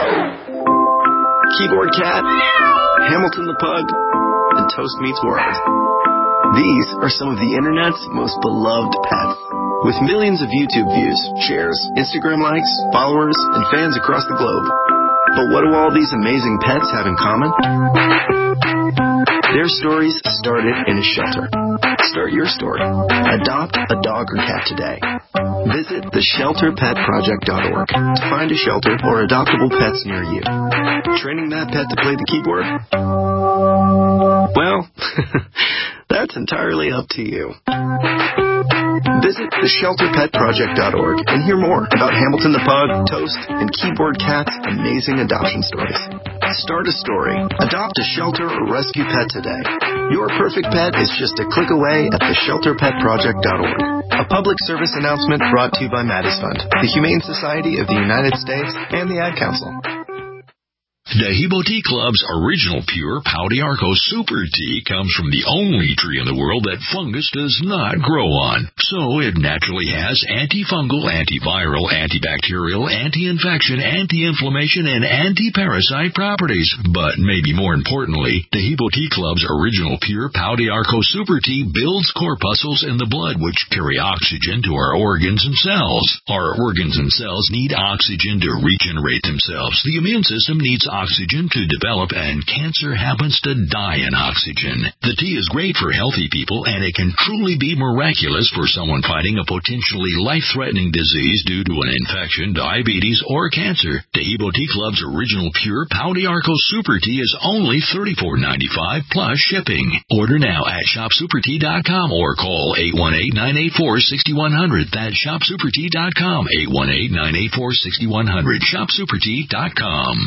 Keyboard Cat, Hamilton the Pug, and Toast Meets World. These are some of the Internet's most beloved pets. With millions of YouTube views, shares, Instagram likes, followers, and fans across the globe. But what do all these amazing pets have in common? Their stories started in a shelter. Start your story. Adopt a dog or cat today. Visit the shelter pet project dot org to find a shelter or adoptable pets near you. Training that pet to play the keyboard? Well, that's entirely up to you. Visit the shelter pet project dot org and hear more about Hamilton the Pug, Toast, and Keyboard Cat's amazing adoption stories. Start a story. Adopt a shelter or rescue pet today. Your perfect pet is just a click away at the shelter pet project dot org. A public service announcement brought to you by Mattis Fund, the Humane Society of the United States, and the Ad Council. Dahibo Tea Club's original pure Pau d'Arco Super Tea comes from the only tree in the world that fungus does not grow on. So it naturally has antifungal, antiviral, antibacterial, anti-infection, anti-inflammation, and anti-parasite properties. But maybe more importantly, Dahibo Tea Club's original pure Pau d'Arco Super Tea builds corpuscles in the blood which carry oxygen to our organs and cells. Our organs and cells need oxygen to regenerate themselves. The immune system needs oxygen to develop, and cancer happens to die in oxygen. The tea is great for healthy people, and it can truly be miraculous for someone fighting a potentially life-threatening disease due to an infection, diabetes, or cancer. Dahibo Tea Club's original pure Pau d'Arco Super Tea is only thirty-four dollars and ninety-five cents plus shipping. Order now at shop super tea dot com or call eight one eight, nine eight four, six one zero zero. That's shop super tea dot com, eight one eight, nine eight four, six one zero zero, shop super tea dot com.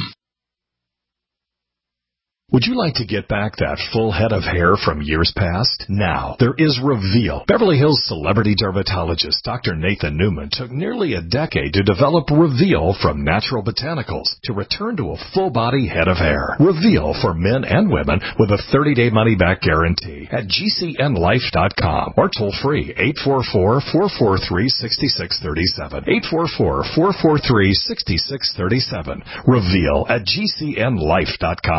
Would you like to get back that full head of hair from years past? Now, there is Reveal. Beverly Hills celebrity dermatologist Doctor Nathan Newman took nearly a decade to develop Reveal from natural botanicals to return to a full-body head of hair. Reveal for men and women with a thirty-day money-back guarantee at G C N life dot com or toll-free eight four four, four four three, six six three seven, eight four four, four four three, six six three seven. Reveal at G C N life dot com.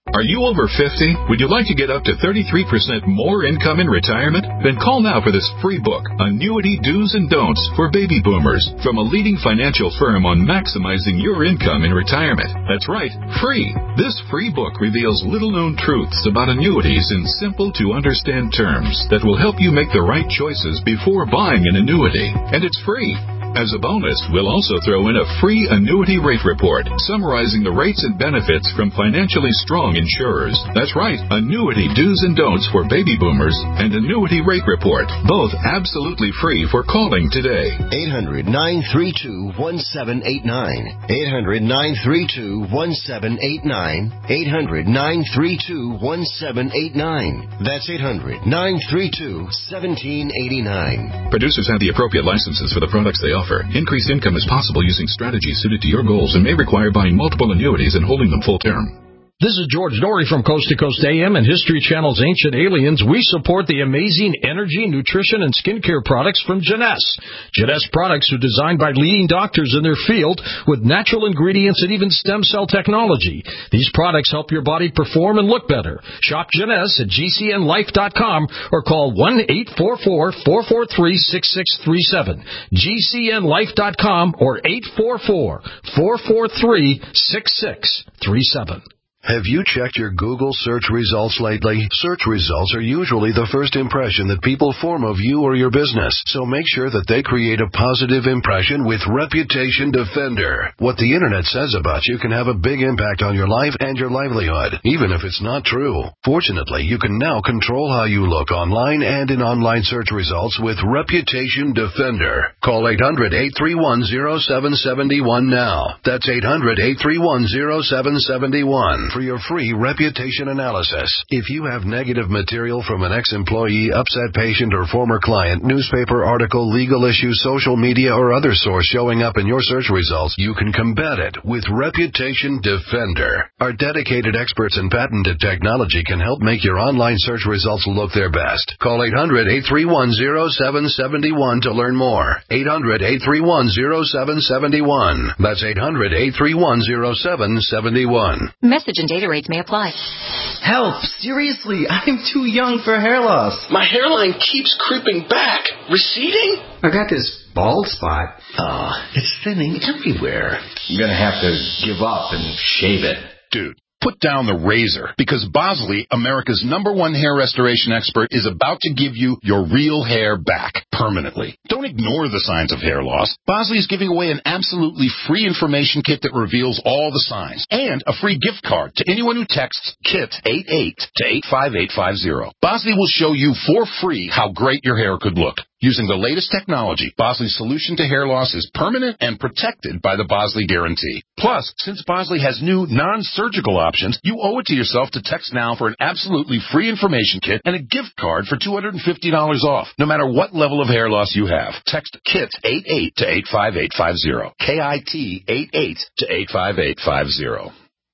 Are you over fifty? Would you like to get up to thirty-three percent more income in retirement? Then call now for this free book, Annuity Do's and Don'ts for Baby Boomers, from a leading financial firm on maximizing your income in retirement. That's right, free. This free book reveals little-known truths about annuities in simple-to-understand terms that will help you make the right choices before buying an annuity. And it's free. As a bonus, we'll also throw in a free annuity rate report summarizing the rates and benefits from financially strong insurers. That's right, Annuity Do's and Don'ts for Baby Boomers and Annuity Rate Report, both absolutely free for calling today. eight hundred, nine three two, one seven eight nine. eight hundred, nine three two, one seven eight nine. eight hundred, nine three two, one seven eight nine. That's eight hundred, nine three two, one seven eight nine. Producers have the appropriate licenses for the products they offer. Increased income is possible using strategies suited to your goals and may require buying multiple annuities and holding them full term. This is George Norrie from Coast to Coast A M and History Channel's Ancient Aliens. We support the amazing energy, nutrition, and skincare products from Jeunesse. Jeunesse products are designed by leading doctors in their field with natural ingredients and even stem cell technology. These products help your body perform and look better. Shop Jeunesse at G C N life dot com or call one eight four four, four four three, six six three seven. G C N life dot com or eight four four, four four three, six six three seven. Have you checked your Google search results lately? Search results are usually the first impression that people form of you or your business, so make sure that they create a positive impression with Reputation Defender. What the internet says about you can have a big impact on your life and your livelihood, even if it's not true. Fortunately, you can now control how you look online and in online search results with Reputation Defender. Call eight hundred, eight three one, zero seven seven one now. That's eight hundred, eight three one, zero seven seven one. For your free reputation analysis. If you have negative material from an ex-employee, upset patient, or former client, newspaper article, legal issue, social media, or other source showing up in your search results, you can combat it with Reputation Defender. Our dedicated experts in patented technology can help make your online search results look their best. Call eight hundred, eight three one, zero seven seven one to learn more. eight hundred, eight three one, zero seven seven one. That's eight hundred, eight three one, zero seven seven one. Message and data rates may apply. Help! Seriously, I'm too young for hair loss. My hairline keeps creeping back. Receding? I got this bald spot. Oh, it's thinning everywhere. I'm gonna have to give up and shave it. Dude, put down the razor, because Bosley, America's number one hair restoration expert, is about to give you your real hair back permanently. Don't ignore the signs of hair loss. Bosley is giving away an absolutely free information kit that reveals all the signs, and a free gift card to anyone who texts KIT eighty-eight to eight five eight five zero. Bosley will show you for free how great your hair could look. Using the latest technology, Bosley's solution to hair loss is permanent and protected by the Bosley Guarantee. Plus, since Bosley has new non-surgical options, you owe it to yourself to text now for an absolutely free information kit and a gift card for two hundred fifty dollars off, no matter what level of hair loss you have. Text KIT eighty-eight to eight five eight five zero. K I T eighty-eight to eight five eight five zero.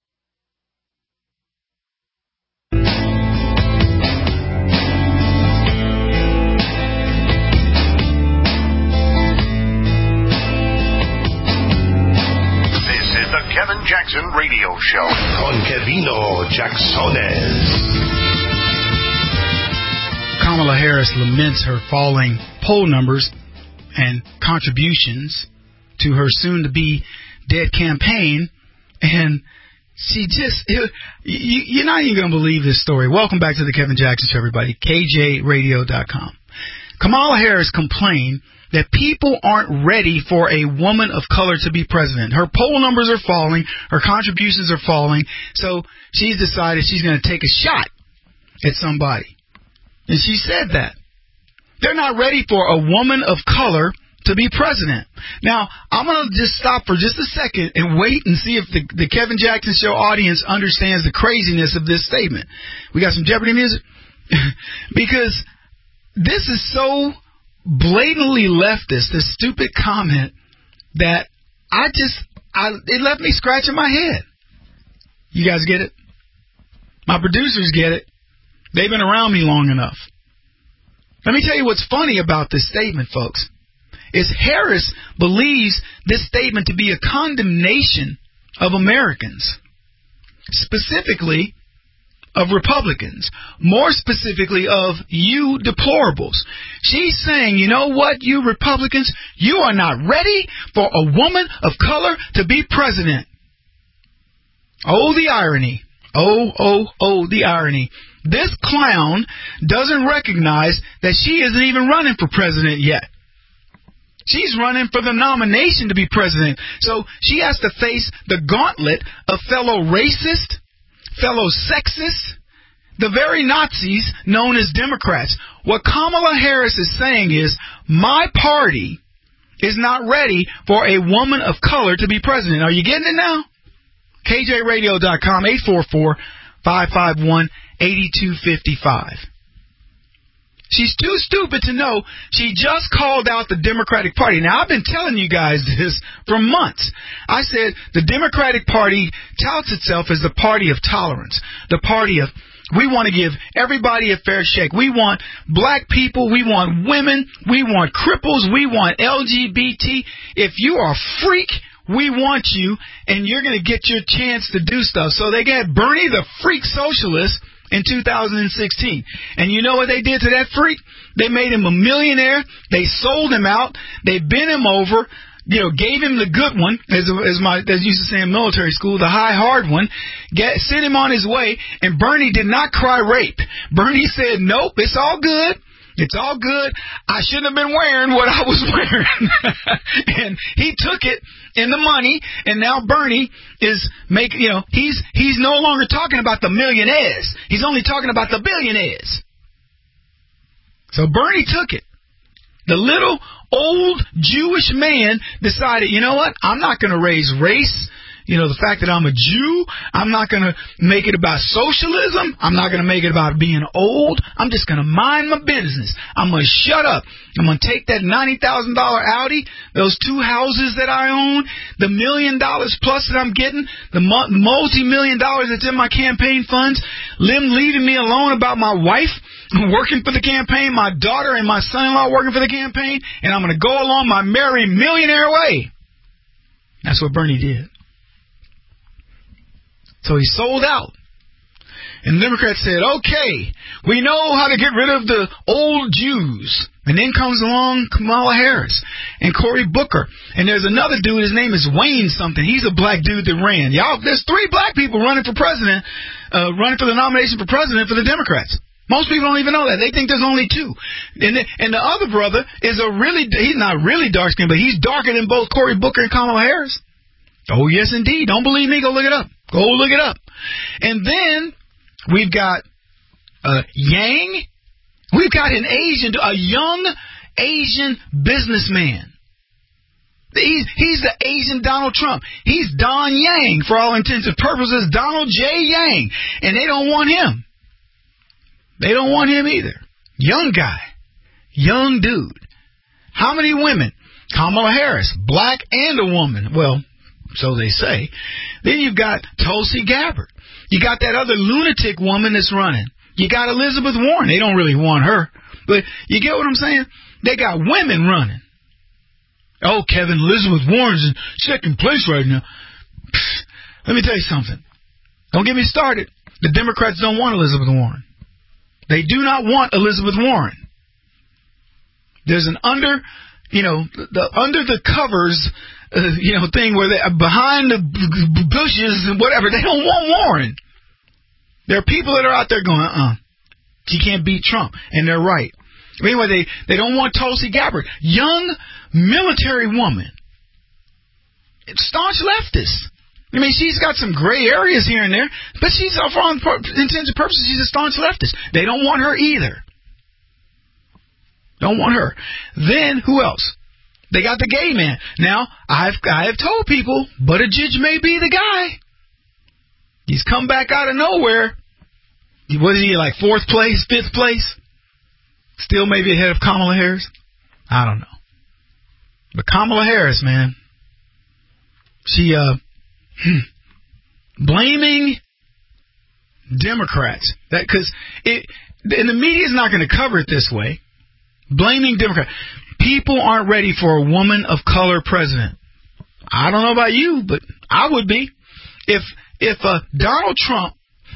Kevin Jackson Radio Show con Kevino Jacksones. Kamala Harris laments her falling poll numbers and contributions to her soon-to-be dead campaign, and she just, it, you, you're not even going to believe this story. Welcome back to the Kevin Jackson Show, everybody. K J radio dot com. Kamala Harris complained that people aren't ready for a woman of color to be president. Her poll numbers are falling. Her contributions are falling. So she's decided she's going to take a shot at somebody. And she said that. They're not ready for a woman of color to be president. Now, I'm going to just stop for just a second and wait and see if the, the Kevin Jackson Show audience understands the craziness of this statement. We got some Jeopardy music? Because this is so blatantly leftist, this stupid comment that I just, I, it left me scratching my head. You guys get it? My producers get it. They've been around me long enough. Let me tell you what's funny about this statement, folks. Is Harris believes this statement to be a condemnation of Americans. Specifically, of Republicans, more specifically of you deplorables. She's saying, you know what, you Republicans, you are not ready for a woman of color to be president. Oh, the irony. Oh, oh, oh, the irony. This clown doesn't recognize that she isn't even running for president yet. She's running for the nomination to be president. So she has to face the gauntlet of fellow racist, fellow sexist, the very Nazis known as Democrats. What Kamala Harris is saying is, my party is not ready for a woman of color to be president. Are you getting it now? K J radio dot com, eight four four, five five one, eight two five five. She's too stupid to know she just called out the Democratic Party. Now, I've been telling you guys this for months. I said the Democratic Party touts itself as the party of tolerance, the party of we want to give everybody a fair shake. We want black people. We want women. We want cripples. We want L G B T. If you are a freak, we want you, and you're going to get your chance to do stuff. So they got Bernie the freak socialist in two thousand sixteen. And you know what they did to that freak? They made him a millionaire. They sold him out. They bent him over. You know, gave him the good one, as as my as used to say in military school, the high hard one. Get sent him on his way. And Bernie did not cry rape. Bernie said, "Nope, it's all good. It's all good. I shouldn't have been wearing what I was wearing." And he took it in the money, and now Bernie is making, you know, he's he's no longer talking about the millionaires. He's only talking about the billionaires. So Bernie took it. The little old Jewish man decided, you know what, I'm not going to raise race. You know, the fact that I'm a Jew, I'm not going to make it about socialism. I'm not going to make it about being old. I'm just going to mind my business. I'm going to shut up. I'm going to take that ninety thousand dollars Audi, those two houses that I own, the million dollars plus that I'm getting, the multi-million dollars that's in my campaign funds, Lim leaving me alone about my wife working for the campaign, my daughter and my son-in-law working for the campaign, and I'm going to go along my merry millionaire way. That's what Bernie did. So he sold out. And the Democrats said, okay, we know how to get rid of the old Jews. And then comes along Kamala Harris and Cory Booker. And there's another dude, his name is Wayne something. He's a black dude that ran. Y'all, there's three black people running for president, uh, running for the nomination for president for the Democrats. Most people don't even know that. They think there's only two. And the, and the other brother is a really, he's not really dark skinned, but he's darker than both Cory Booker and Kamala Harris. Oh, yes, indeed. Don't believe me? Go look it up. Go look it up. And then we've got uh, Yang. We've got an Asian, a young Asian businessman. He's, he's the Asian Donald Trump. He's Don Yang, for all intents and purposes, Donald J. Yang. And they don't want him. They don't want him either. Young guy. Young dude. How many women? Kamala Harris, black and a woman. Well, so they say. Then you've got Tulsi Gabbard. You got that other lunatic woman that's running. You got Elizabeth Warren. They don't really want her. But you get what I'm saying? They got women running. Oh, Kevin, Elizabeth Warren's in second place right now. Pfft, let me tell you something. Don't get me started. The Democrats don't want Elizabeth Warren. They do not want Elizabeth Warren. There's an under, you know, the under the covers, uh, you know, thing where they behind the bushes and whatever. They don't want Warren. There are people that are out there going, uh-uh, she can't beat Trump, and they're right. Anyway, they they don't want Tulsi Gabbard, young military woman, staunch leftist. I mean, she's got some gray areas here and there, but she's, for all intents and purposes, she's a staunch leftist. They don't want her either. Don't want her. Then, who else? They got the gay man. Now, I've I have told people, Buttigieg may be the guy. He's come back out of nowhere. What is he, like fourth place, fifth place? Still maybe ahead of Kamala Harris? I don't know. But Kamala Harris, man, she, uh, blaming Democrats. That, because it, and the media's not going to cover it this way. Blaming Democrats. People aren't ready for a woman of color president. I don't know about you, but I would be. If if uh, Donald Trump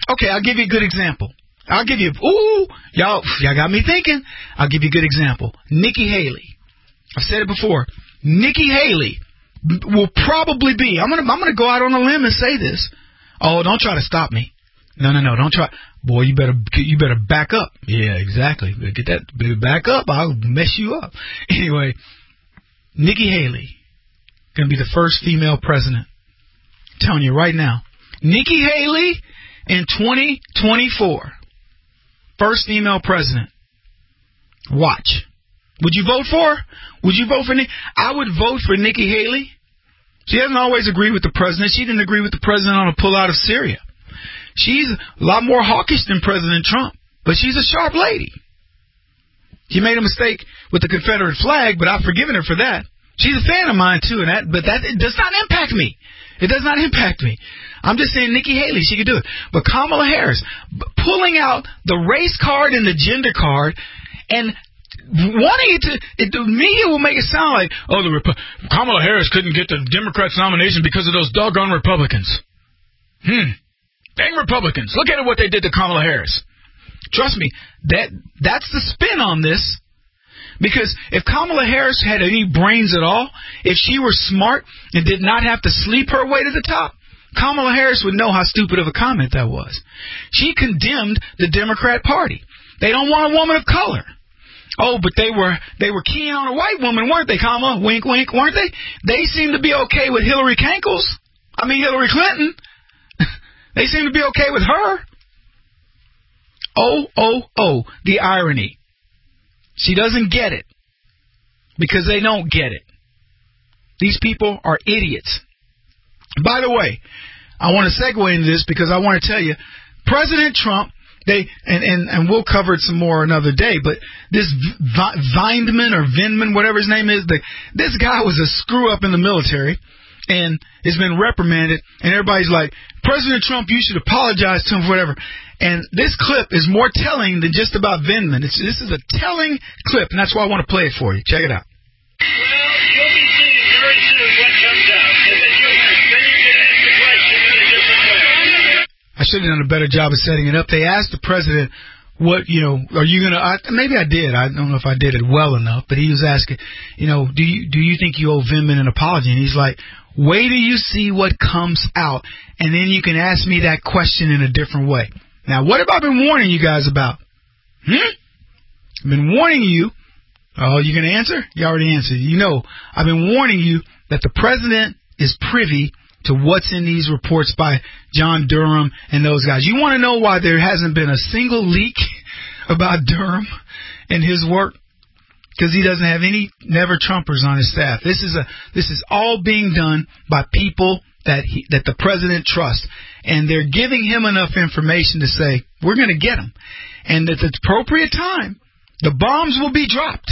Okay, I'll give you a good example. I'll give you, ooh, y'all, y'all got me thinking. I'll give you a good example. Nikki Haley. I've said it before. Nikki Haley will probably be, I'm going to I'm gonna go out on a limb and say this. Oh, don't try to stop me. No, no, no, don't try. Boy, you better you better back up. Yeah, exactly. Get that, back up. I'll mess you up. Anyway, Nikki Haley going to be the first female president. I'm telling you right now. Nikki Haley in twenty twenty-four. First female president. Watch. Would you vote for her? Would you vote for Nikki? I would vote for Nikki Haley. She doesn't always agree with the president. She didn't agree with the president on a pullout of Syria. She's a lot more hawkish than President Trump, but she's a sharp lady. She made a mistake with the Confederate flag, but I've forgiven her for that. She's a fan of mine, too, and that, but that it does not impact me. It does not impact me. I'm just saying Nikki Haley, she could do it. But Kamala Harris, pulling out the race card and the gender card and wanting it to, it, the media will make it sound like, oh, the Repu- Kamala Harris couldn't get the Democrats' nomination because of those doggone Republicans. Hmm. Dang Republicans. Look at what they did to Kamala Harris. Trust me, that that's the spin on this. Because if Kamala Harris had any brains at all, if she were smart and did not have to sleep her way to the top, Kamala Harris would know how stupid of a comment that was. She condemned the Democrat Party. They don't want a woman of color. Oh, but they were they were keen on a white woman, weren't they, Kamala? Wink, wink, weren't they? They seem to be okay with Hillary Cankles. I mean, Hillary Clinton. They seem to be okay with her. Oh, oh, oh, the irony. She doesn't get it because they don't get it. These people are idiots. By the way, I want to segue into this because I want to tell you, President Trump, they and, and, and we'll cover it some more another day, but this v- Vindman or Vindman, whatever his name is, the, this guy was a screw-up in the military and has been reprimanded, and everybody's like, President Trump, you should apologize to him for whatever. And this clip is more telling than just about Vindman. It's, this is a telling clip, and that's why I want to play it for you. Check it out. Well, you'll be seeing very soon what comes out. And then, you'll, then you can ask the question in a different way. I should have done a better job of setting it up. They asked the president, what, you know, are you going to, maybe I did. I don't know if I did it well enough, but he was asking, you know, do you, do you think you owe Vindman an apology? And he's like, wait till you see what comes out, and then you can ask me that question in a different way. Now, what have I been warning you guys about? Hmm? I've been warning you. Oh, you going to answer? You already answered. You know, I've been warning you that the president is privy to what's in these reports by John Durham and those guys. You want to know why there hasn't been a single leak about Durham and his work? Because he doesn't have any never-Trumpers on his staff. This is a this is all being done by people that he, that the president trusts, and they're giving him enough information to say we're going to get him, and at the appropriate time, the bombs will be dropped.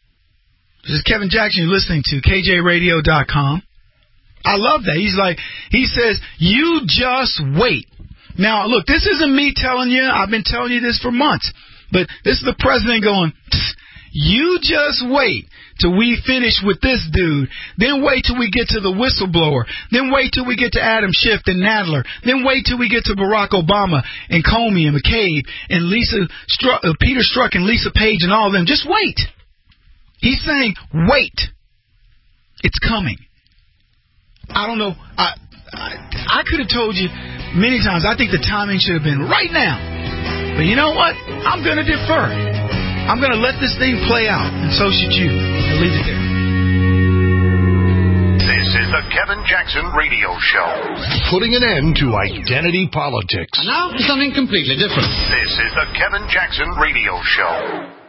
This is Kevin Jackson. You're listening to K J radio dot com. I love that. He's like he says, you just wait. Now, look, this isn't me telling you. I've been telling you this for months, but this is the president going. You just wait till we finish with this dude. Then wait till we get to the whistleblower. Then wait till we get to Adam Schiff and Nadler. Then wait till we get to Barack Obama and Comey and McCabe and Lisa Stru- uh, Peter Strzok and Lisa Page and all of them. Just wait. He's saying, wait. It's coming. I don't know. I I, I could have told you many times. I think the timing should have been right now. But you know what? I'm going to defer. I'm going to let this thing play out, and so should you. I'll leave it there. This is the Kevin Jackson Radio Show. Putting an end to identity politics. And now for something completely different. This is the Kevin Jackson Radio Show.